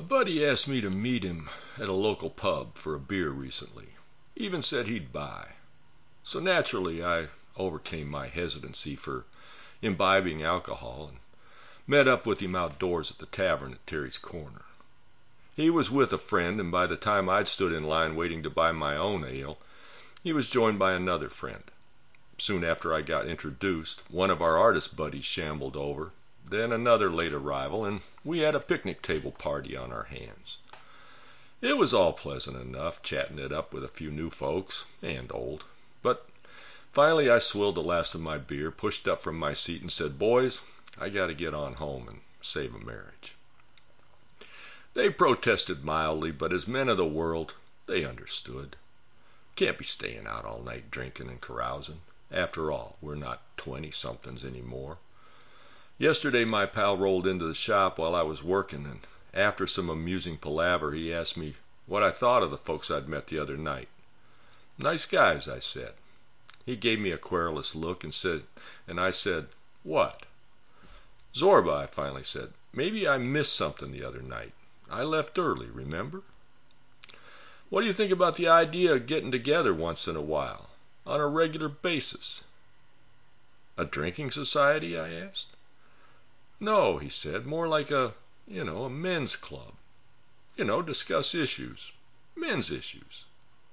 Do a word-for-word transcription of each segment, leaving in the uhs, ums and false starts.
buddy asked me to meet him at a local pub for a beer recently. Even said he'd buy. So naturally I overcame my hesitancy for imbibing alcohol and met up with him outdoors at the tavern at Terry's Corner. He was with a friend, and by the time I'd stood in line waiting to buy my own ale, he was joined by another friend. Soon after I got introduced, one of our artist buddies shambled over, then another late arrival, and we had a picnic table party on our hands. It was all pleasant enough, chatting it up with a few new folks, and old. But finally I swilled the last of my beer, pushed up from my seat, and said, "Boys, I got to get on home and save a marriage." They protested mildly, but as men of the world, they understood. Can't be staying out all night drinking and carousing. After all, we're not twenty-somethings anymore. Yesterday my pal rolled into the shop while I was working, and after some amusing palaver, he asked me what I thought of the folks I'd met the other night. "Nice guys," I said. He gave me a querulous look and said, and I said, "What?" "Zorba," I finally said, "maybe I missed something the other night. I left early, remember? What do you think about the idea of getting together once in a while, on a regular basis?" "A drinking society?" I asked. "No," he said, "more like a, you know, a men's club. You know, discuss issues. Men's issues."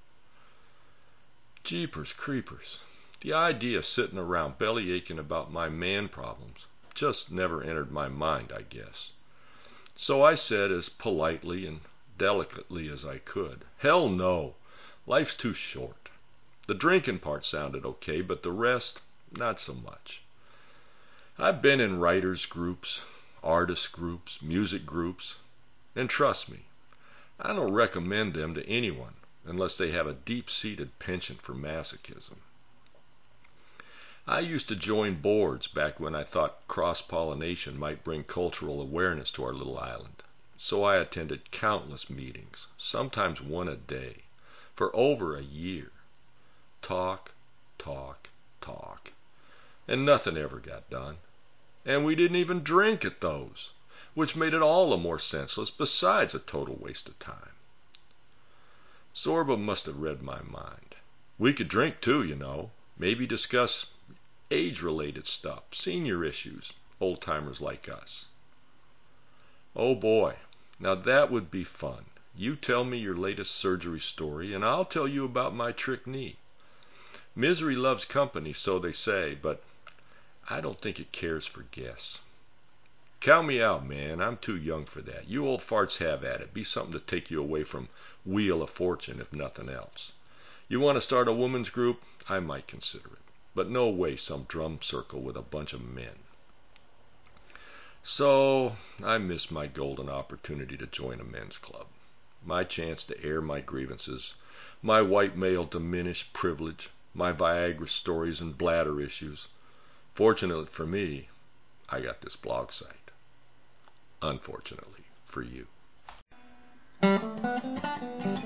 Jeepers creepers. The idea of sitting around belly aching about my man problems just never entered my mind, I guess. So I said as politely and delicately as I could, "Hell no. Life's too short." The drinking part sounded okay, but the rest, not so much. I've been in writers' groups, artist groups, music groups, and trust me, I don't recommend them to anyone unless they have a deep-seated penchant for masochism. I used to join boards back when I thought cross-pollination might bring cultural awareness to our little island. So I attended countless meetings, sometimes one a day, for over a year. Talk, talk, talk. And nothing ever got done. And we didn't even drink at those, which made it all the more senseless, besides a total waste of time. Zorba must have read my mind. We could drink too, you know. Maybe discuss age-related stuff, senior issues, old-timers like us. Oh boy, now that would be fun. You tell me your latest surgery story, and I'll tell you about my trick knee. Misery loves company, so they say, but I don't think it cares for guests. Count me out, man. I'm too young for that. You old farts have at it. Be something to take you away from Wheel of Fortune, if nothing else. You want to start a women's group? I might consider it. But no way some drum circle with a bunch of men. So I missed my golden opportunity to join a men's club. My chance to air my grievances, my white male diminished privilege, my Viagra stories and bladder issues. Fortunately for me, I got this blog site. Unfortunately for you.